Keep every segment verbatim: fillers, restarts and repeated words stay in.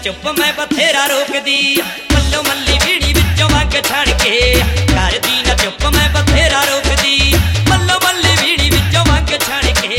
चुप मैं बथेरा रोकदी मल्लो मल्ली बीड़ी विचों वंग छण के करदी ना चुप मैं बथेरा रोकदी मल्लो मल्ली बीड़ी विचों वंग छण के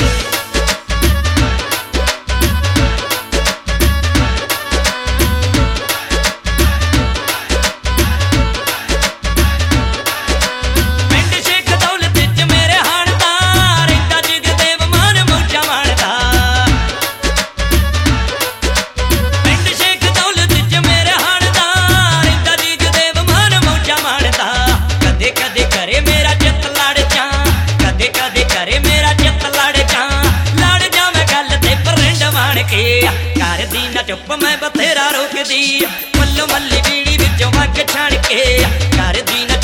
करदी ना चुप मैं बथेरा रोकदी मल्लो मल्ली बीड़ी विचों वंग छण के करदी ना